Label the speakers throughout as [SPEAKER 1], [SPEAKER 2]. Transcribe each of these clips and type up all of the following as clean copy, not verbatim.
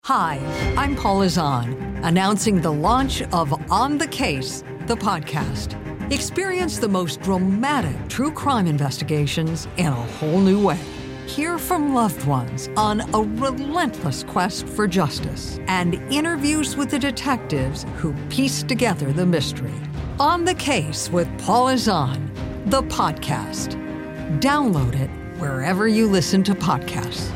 [SPEAKER 1] Hi, I'm Paula Zahn, announcing the launch of On the Case, the podcast. Experience the most dramatic true crime investigations in a whole new way. Hear from loved ones on a relentless quest for justice and interviews with the detectives who piece together the mystery. On the Case with Paula Zahn, the podcast. Download it wherever you listen to podcasts.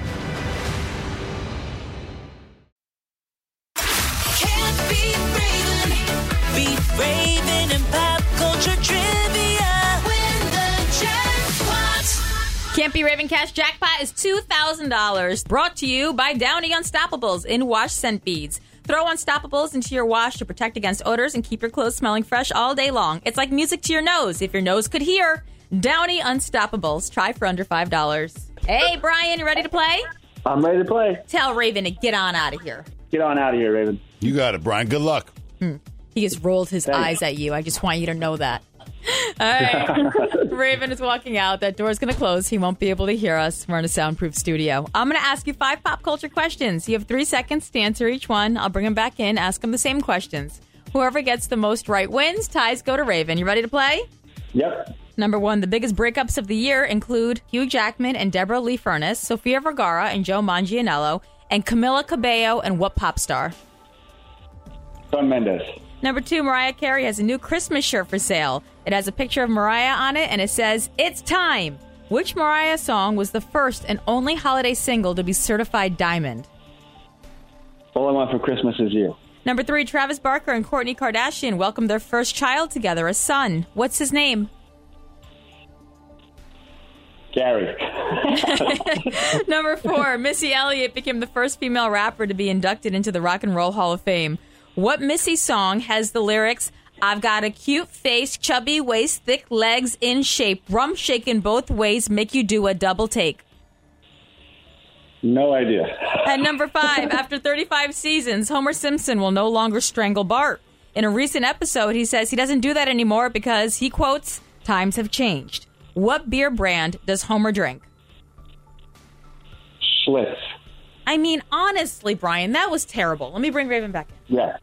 [SPEAKER 2] Raven and pop culture trivia. Win the jackpot.
[SPEAKER 3] Can't Be Raven Cash Jackpot is $2,000. Brought to you by Downy Unstoppables in wash scent beads. Throw Unstoppables into your wash to protect against odors and keep your clothes smelling fresh all day long. It's like music to your nose. If your nose could hear, Downy Unstoppables. Try for under $5. Hey, Brian, you ready to play?
[SPEAKER 4] I'm ready to play.
[SPEAKER 3] Tell Raven to get on out of here.
[SPEAKER 4] Get on out of here, Raven.
[SPEAKER 5] You got it, Brian. Good luck.
[SPEAKER 3] He just rolled his eyes at you. I just want you to know that. All right. Raven is walking out. That door's going to close. He won't be able to hear us. We're in a soundproof studio. I'm going to ask you 5 pop culture questions. You have 3 seconds to answer each one. I'll bring him back in, ask him the same questions. Whoever gets the most right wins. Ties go to Raven. You ready to play?
[SPEAKER 4] Yep.
[SPEAKER 3] Number 1, the biggest breakups of the year include Hugh Jackman and Deborah Lee Furness, Sofia Vergara and Joe Manganiello, and Camila Cabello and what pop star?
[SPEAKER 4] Shawn Mendes.
[SPEAKER 3] Number 2, Mariah Carey has a new Christmas shirt for sale. It has a picture of Mariah on it, and it says, "It's time." Which Mariah song was the first and only holiday single to be certified diamond?
[SPEAKER 4] All I Want for Christmas Is You.
[SPEAKER 3] Number 3, Travis Barker and Kourtney Kardashian welcomed their first child together, a son. What's his name?
[SPEAKER 4] Gary.
[SPEAKER 3] Number 4, Missy Elliott became the first female rapper to be inducted into the Rock and Roll Hall of Fame. What Missy song has the lyrics, "I've got a cute face, chubby waist, thick legs, in shape, rum shaking both ways, make you do a double take"?
[SPEAKER 4] No idea.
[SPEAKER 3] And number 5, after 35 seasons, Homer Simpson will no longer strangle Bart. In a recent episode, he says he doesn't do that anymore because, he quotes, "Times have changed." What beer brand does Homer drink?
[SPEAKER 4] Schlitz.
[SPEAKER 3] I mean, honestly, Brian, that was terrible. Let me bring Raven back in.
[SPEAKER 4] Yeah.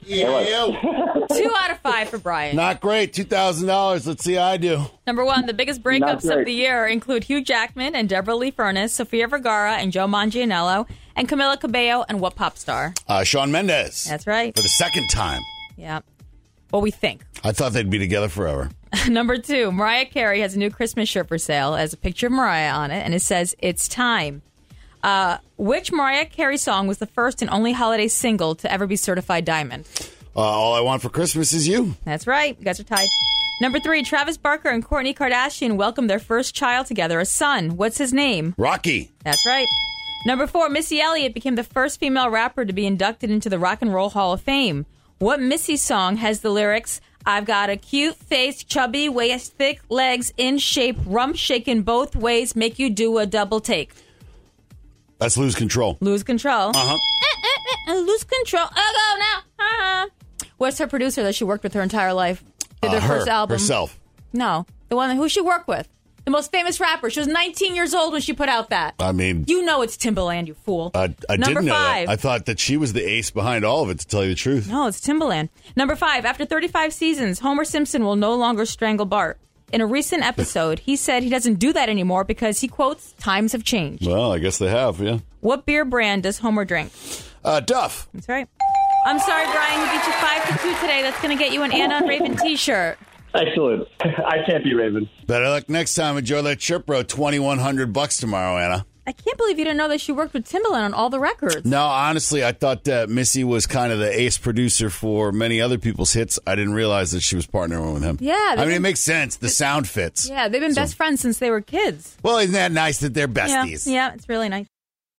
[SPEAKER 3] 2 out of 5 for Brian.
[SPEAKER 5] Not great. $2,000. Let's see how I do.
[SPEAKER 3] Number 1, the biggest breakups of the year include Hugh Jackman and Deborah Lee Furness, Sofia Vergara and Joe Manganiello, and Camila Cabello and what pop star?
[SPEAKER 5] Shawn Mendes.
[SPEAKER 3] That's right.
[SPEAKER 5] For the second time.
[SPEAKER 3] Yeah. Well, we think.
[SPEAKER 5] I thought they'd be together forever.
[SPEAKER 3] Number 2, Mariah Carey has a new Christmas shirt for sale. It has a picture of Mariah on it, and it says, "It's time." Which Mariah Carey song was the first and only holiday single to ever be certified diamond?
[SPEAKER 5] All I Want for Christmas Is You.
[SPEAKER 3] That's right. You guys are tied. Number 3, Travis Barker and Kourtney Kardashian welcomed their first child together, a son. What's his name?
[SPEAKER 5] Rocky.
[SPEAKER 3] That's right. Number 4, Missy Elliott became the first female rapper to be inducted into the Rock and Roll Hall of Fame. What Missy song has the lyrics, "I've got a cute face, chubby waist, thick legs, in shape, rum shaking both ways, make you do a double take"?
[SPEAKER 5] That's Lose Control.
[SPEAKER 3] Lose Control.
[SPEAKER 5] Uh-huh.
[SPEAKER 3] Lose Control. I'll go now. What's her producer that she worked with her entire life? Did their first album.
[SPEAKER 5] Herself.
[SPEAKER 3] No. The one who she worked with. The most famous rapper. She was 19 years old when she put out that.
[SPEAKER 5] I mean...
[SPEAKER 3] You know it's Timbaland, you fool.
[SPEAKER 5] I didn't know
[SPEAKER 3] 5.
[SPEAKER 5] that. I thought that she was the ace behind all of it, to tell you the truth.
[SPEAKER 3] No, it's Timbaland. Number 5, after 35 seasons, Homer Simpson will no longer strangle Bart. In a recent episode, he said he doesn't do that anymore because, he quotes, "Times have changed."
[SPEAKER 5] Well, I guess they have, yeah.
[SPEAKER 3] What beer brand does Homer drink?
[SPEAKER 5] Duff.
[SPEAKER 3] That's right. I'm sorry, Brian. He beat you 5-2 today. That's going to get you an Anna and Raven t-shirt.
[SPEAKER 4] Excellent. I can't be Raven.
[SPEAKER 5] Better luck next time. Enjoy that trip, bro. $2,100 tomorrow, Anna.
[SPEAKER 3] I can't believe you didn't know that she worked with Timbaland on all the records.
[SPEAKER 5] No, honestly, I thought that Missy was kind of the ace producer for many other people's hits. I didn't realize that she was partnering with him.
[SPEAKER 3] Yeah.
[SPEAKER 5] I mean, it makes sense. The sound fits.
[SPEAKER 3] Yeah, they've been best friends since they were kids.
[SPEAKER 5] Well, isn't that nice that they're besties?
[SPEAKER 3] Yeah, it's really nice.